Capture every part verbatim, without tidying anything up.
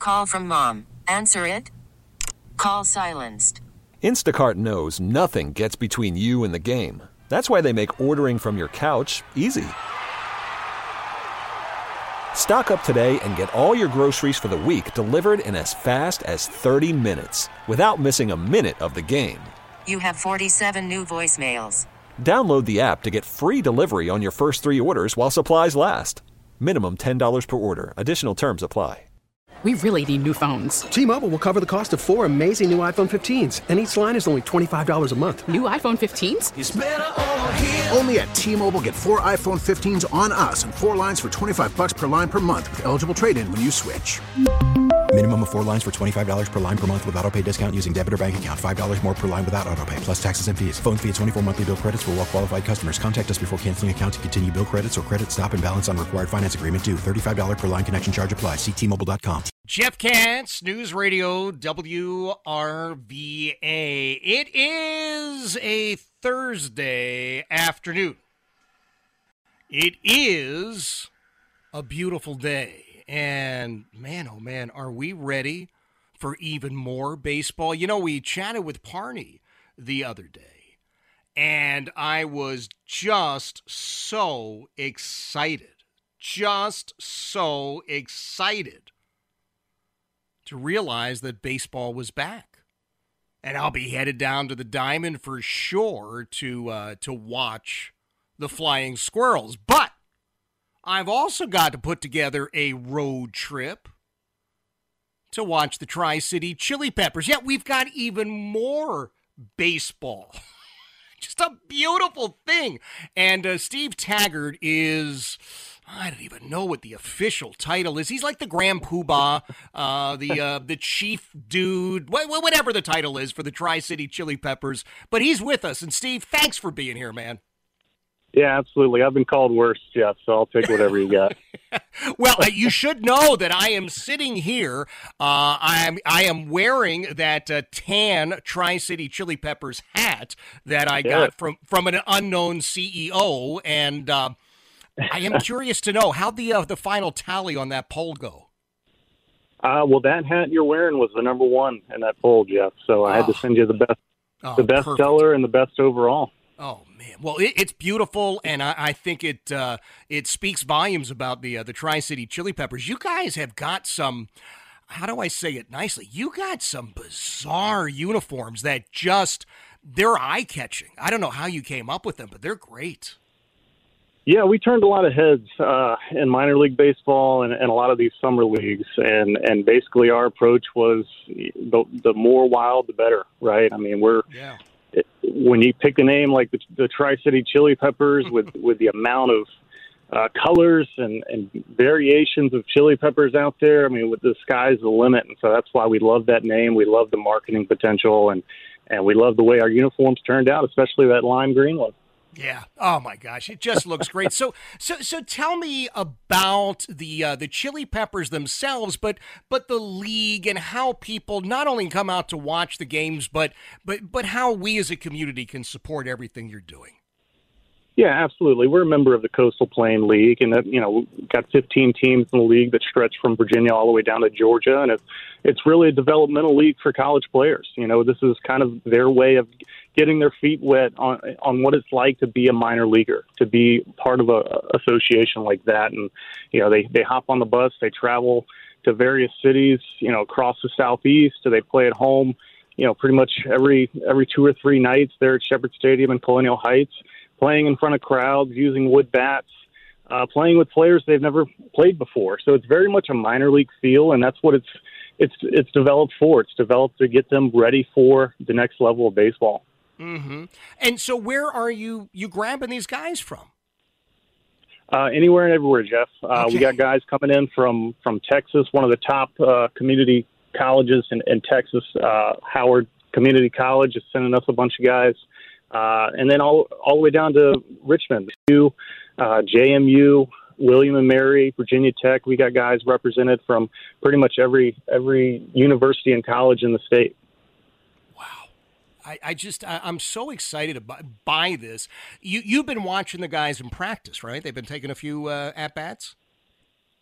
Call from mom. Answer it. Call silenced. Instacart knows nothing gets between you and the game. That's why they make ordering from your couch easy. Stock up today and get all your groceries for the week delivered in as fast as thirty minutes without missing a minute of the game. You have forty-seven new voicemails. Download the app to get free delivery on your first three orders while supplies last. Minimum ten dollars per order. Additional terms apply. We really need new phones. T-Mobile will cover the cost of four amazing new iPhone fifteens, and each line is only twenty-five dollars a month. New iPhone fifteens? It's better over here. Only at T-Mobile, get four iPhone fifteens on us and four lines for twenty-five bucks per line per month with eligible trade-in when you switch. Minimum of four lines for twenty-five dollars per line per month with autopay discount using debit or bank account. five dollars more per line without autopay, plus taxes and fees. Phone fee at twenty-four monthly bill credits for well-qualified customers. Contact us before canceling account to continue bill credits or credit stop and balance on required finance agreement due. thirty-five dollars per line connection charge applies. See T Mobile dot com. Jeff Katz, News Radio W R V A. It is a Thursday afternoon. It is a beautiful day. And man, oh man, are we ready for even more baseball? You know, we chatted with Parney the other day, and I was just so excited, just so excited to realize that baseball was back. And I'll be headed down to the Diamond for sure to uh, to watch the Flying Squirrels. But I've also got to put together a road trip to watch the Tri-City Chili Peppers. Yeah, we've got even more baseball. Just a beautiful thing. And uh, Steve Taggart is, I don't even know what the official title is. He's like the Grand Poobah, uh, the uh, the chief dude, wh- whatever the title is for the Tri-City Chili Peppers. But he's with us. And Steve, thanks for being here, man. Yeah, absolutely. I've been called worse, Jeff, so I'll take whatever you got. Well, uh, you should know that I am sitting here. Uh, I am I am wearing that uh, tan Tri-City Chili Peppers hat that I Yeah. got from, from an unknown C E O, and uh, I am curious to know how the uh, the final tally on that poll go. Uh, well, that hat you're wearing was the number one in that poll, Jeff. So I had Oh. to send you the best, Oh, the best perfect. seller and the best overall. Oh man, well it, it's beautiful, and I, I think it uh, it speaks volumes about the uh, the Tri-City Chili Peppers. You guys have got some, how do I say it nicely? You got some bizarre uniforms that just they're eye catching. I don't know how you came up with them, but they're great. Yeah, we turned a lot of heads uh, in minor league baseball and, and a lot of these summer leagues, and, and basically our approach was the, the more wild, the better, right? I mean, we're Yeah. when you pick a name like the, the Tri-City Chili Peppers with, with the amount of uh, colors and, and variations of chili peppers out there, I mean, with the sky's the limit. And so that's why we love that name. We love the marketing potential, and, and we love the way our uniforms turned out, especially that lime green one. Yeah. Oh my gosh, it just looks great. So, so, so, tell me about the uh, the Chili Peppers themselves, but but the league and how people not only come out to watch the games, but but but how we as a community can support everything you're doing. Yeah, absolutely. We're a member of the Coastal Plain League, and you know, we've got fifteen teams in the league that stretch from Virginia all the way down to Georgia, and it's it's really a developmental league for college players. You know, this is kind of their way of getting their feet wet on on what it's like to be a minor leaguer, to be part of a association like that. And you know, they they hop on the bus, they travel to various cities, you know, across the southeast. So they play at home, you know, pretty much every every two or three nights there at Shepherd Stadium in Colonial Heights, playing in front of crowds, using wood bats, uh, playing with players they've never played before. So it's very much a minor league feel, and that's what it's it's it's developed for. It's developed to get them ready for the next level of baseball. Mm-hmm. And so, where are you you grabbing these guys from? Uh, anywhere and everywhere, Jeff. Uh, Okay. We got guys coming in from from Texas, one of the top uh, community colleges in, in Texas. Uh, Howard Community College is sending us a bunch of guys. Uh, and then all all the way down to Richmond, to uh, J M U, William and Mary, Virginia Tech. We got guys represented from pretty much every every university and college in the state. Wow. I, I just, I, I'm so excited about, by this. You, you've been watching the guys in practice, right? They've been taking a few uh, at-bats?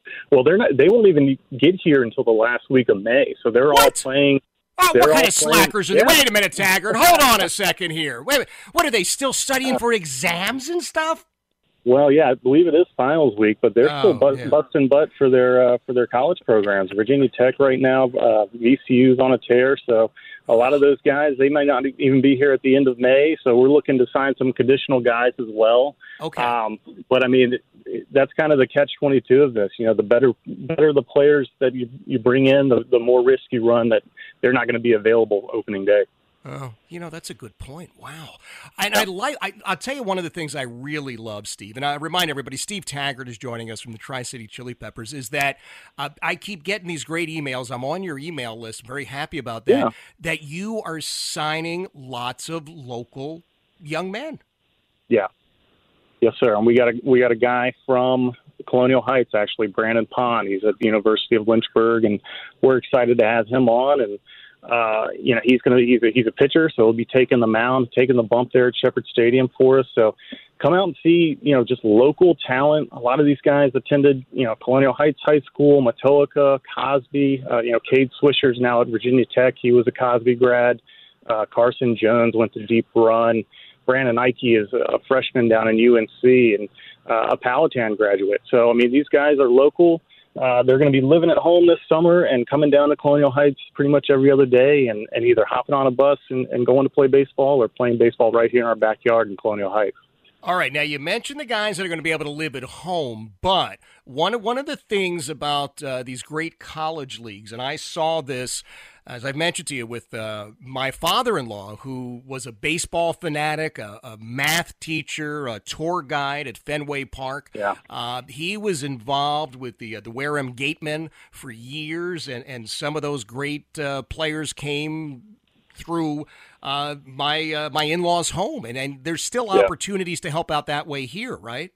Well, they're not. They won't even get here until the last week of May. So they're What? all playing. Oh, they're what kind all of slackers are playing, they? yeah. Wait a minute, Taggart. Hold on a second here. Wait a minute. What, are they still studying for exams and stuff? Well, yeah, I believe it is finals week, but they're Oh, still bust, yeah. busting butt for their uh, for their college programs. Virginia Tech right now, uh, V C U's on a tear, so a lot of those guys, they might not even be here at the end of May. So we're looking to sign some conditional guys as well. Okay. Um, but I mean, it, that's kind of the catch twenty-two of this. You know, the better better the players that you you bring in, the, the more risk you run that they're not going to be available opening day. Oh, you know, that's a good point. Wow. And I like, I, I'll tell you one of the things I really love, Steve, and I remind everybody, Steve Taggart is joining us from the Tri-City Chili Peppers, is that uh, I keep getting these great emails. I'm on your email list. I'm very happy about that, Yeah. that you are signing lots of local young men. Yeah. Yes, sir. And we got a we got a guy from Colonial Heights, actually, Brandon Pond. He's at the University of Lynchburg, and we're excited to have him on. And uh, you know, he's gonna he's a, he's a pitcher, so he'll be taking the mound, taking the bump there at Shepherd Stadium for us. So come out and see, you know, just local talent. A lot of these guys attended, you know, Colonial Heights High School, Matoaka, Cosby. Uh, you know, Cade Swisher's now at Virginia Tech. He was a Cosby grad. Uh, Carson Jones went to Deep Run. Brandon Ike is a freshman down in U N C and uh, a Powhatan graduate. So, I mean, these guys are local. Uh, they're going to be living at home this summer and coming down to Colonial Heights pretty much every other day and, and either hopping on a bus and, and going to play baseball or playing baseball right here in our backyard in Colonial Heights. All right, now you mentioned the guys that are going to be able to live at home, but one of, one of the things about uh, these great college leagues, and I saw this, as I've mentioned to you, with uh, my father-in-law, who was a baseball fanatic, a, a math teacher, a tour guide at Fenway Park. Yeah. Uh, he was involved with the uh, the Wareham Gatemen for years, and, and some of those great uh, players came through uh, my uh, my in-laws' home, and, and there's still Yeah. opportunities to help out that way here, right?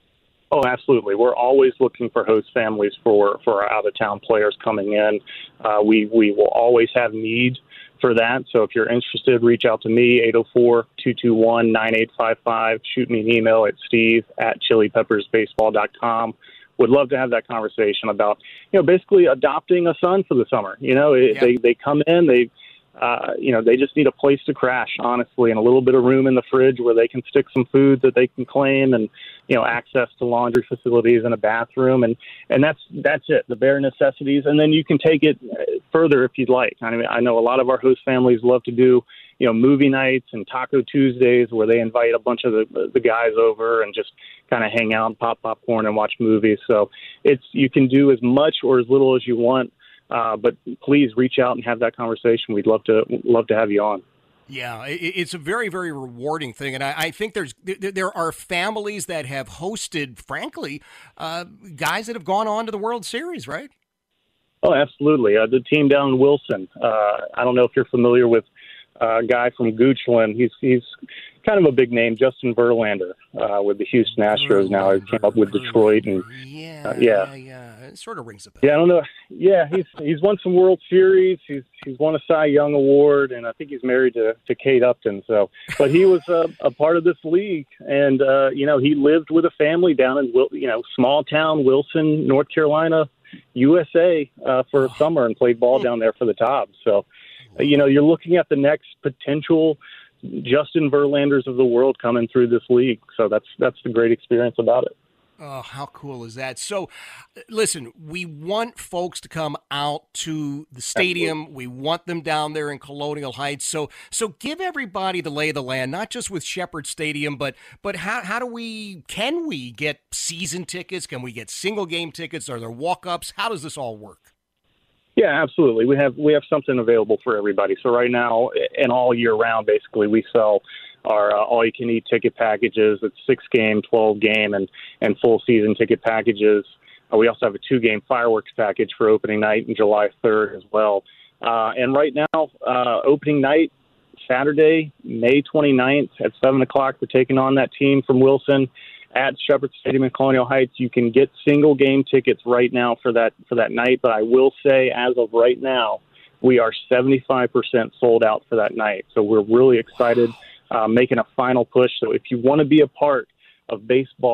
Oh, absolutely. We're always looking for host families for, for our out-of-town players coming in. Uh, we, we will always have need for that. So if you're interested, reach out to me, eight oh four, two two one, nine eight five five. Shoot me an email at steve at chili peppers baseball dot com. Would love to have that conversation about, you know, basically adopting a son for the summer. You know, it, Yeah. they, they come in, they Uh, you know, they just need a place to crash, honestly, and a little bit of room in the fridge where they can stick some food that they can claim and, you know, access to laundry facilities and a bathroom. And, and that's that's it, the bare necessities. And then you can take it further if you'd like. I mean, I know a lot of our host families love to do, you know, movie nights and Taco Tuesdays where they invite a bunch of the, the guys over and just kind of hang out and pop popcorn and watch movies. So it's you can do as much or as little as you want. Uh, but please reach out and have that conversation. We'd love to love to have you on. Yeah, it, it's a very, very rewarding thing, and I, I think there's there, there are families that have hosted, frankly, uh, guys that have gone on to the World Series, right? Oh, absolutely. Uh, the team down in Wilson. Uh, I don't know if you're familiar with uh, a guy from Goochland. He's he's kind of a big name, Justin Verlander, uh, with the Houston Astros. Now he came up with Detroit, and Yeah, uh, yeah. yeah, yeah. It sort of rings a bell. Yeah, I don't know. Yeah, he's he's won some World Series. He's he's won a Cy Young Award, and I think he's married to, to Kate Upton. So, but he was uh, a part of this league, and uh, you know he lived with a family down in Wil- you know small town Wilson, North Carolina, U S A uh, for a summer, and played ball down there for the Tops. So, uh, you know you're looking at the next potential Justin Verlanders of the world coming through this league. So that's that's the great experience about it. Oh, how cool is that? So, listen, we want folks to come out to the stadium. Absolutely. We want them down there in Colonial Heights. So, so give everybody the lay of the land, not just with Shepherd Stadium, but but how how do we can we get season tickets? Can we get single game tickets? Are there walk-ups? How does this all work? Yeah, absolutely. We have we have something available for everybody. So right now and all year round, basically, we sell our uh, all-you-can-eat ticket packages. It's six-game, twelve-game, and, and full-season ticket packages. Uh, we also have a two-game fireworks package for opening night on July third as well. Uh, and right now, uh, opening night, Saturday, May twenty-ninth at seven o'clock, we're taking on that team from Wilson at Shepherd Stadium in Colonial Heights. You can get single-game tickets right now for that for that night, but I will say, as of right now, we are seventy-five percent sold out for that night. So we're really excited. Uh, making a final push. So if you want to be a part of baseball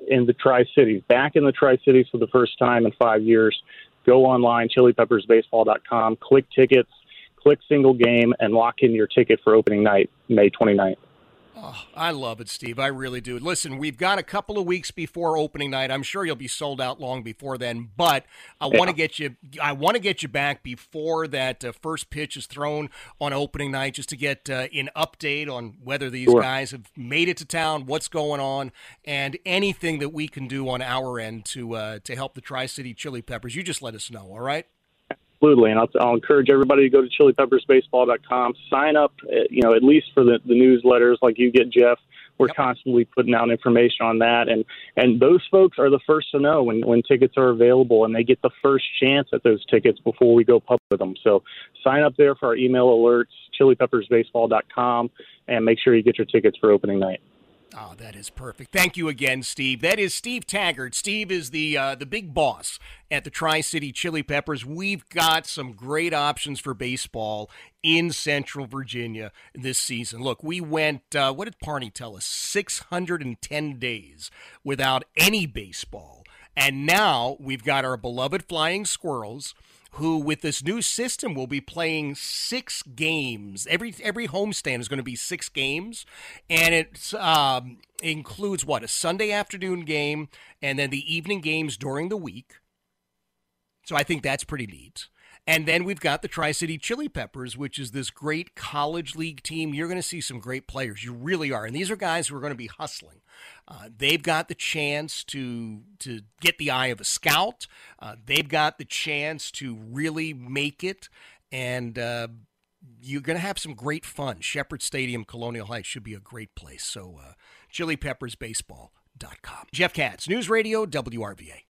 in the Tri-Cities, back in the Tri-Cities for the first time in five years. Go online, chili peppers baseball dot com, click tickets, click single game, and lock in your ticket for opening night, May twenty-ninth. Oh, I love it, Steve. I really do. Listen, we've got a couple of weeks before opening night. I'm sure you'll be sold out long before then, but I yeah. want to get you. I want to get you back before that uh, first pitch is thrown on opening night, just to get uh, an update on whether these sure. guys have made it to town, what's going on, and anything that we can do on our end to uh, to help the Tri-City Chili Peppers. You just let us know. All right. Absolutely, and I'll, I'll encourage everybody to go to chili peppers baseball dot com. Sign up, you know, at least for the, the newsletters like you get, Jeff. We're yep. constantly putting out information on that, and, and those folks are the first to know when, when tickets are available, and they get the first chance at those tickets before we go public with them. So sign up there for our email alerts, chili peppers baseball dot com, and make sure you get your tickets for opening night. Oh, that is perfect. Thank you again, Steve. That is Steve Taggart. Steve is the uh, the big boss at the Tri-City Chili Peppers. We've got some great options for baseball in Central Virginia this season. Look, we went, uh, what did Parney tell us, six hundred ten days without any baseball. And now we've got our beloved Flying Squirrels, who with this new system will be playing six games. Every every homestand is going to be six games, and it um, includes, what, a Sunday afternoon game and then the evening games during the week. So I think that's pretty neat. And then we've got the Tri-City Chili Peppers, which is this great college league team. You're going to see some great players. You really are. And these are guys who are going to be hustling. Uh, they've got the chance to to get the eye of a scout. Uh, they've got the chance to really make it. And uh, you're going to have some great fun. Shepherd Stadium, Colonial Heights should be a great place. So uh, chili peppers baseball dot com. Jeff Katz, News Radio, W R V A.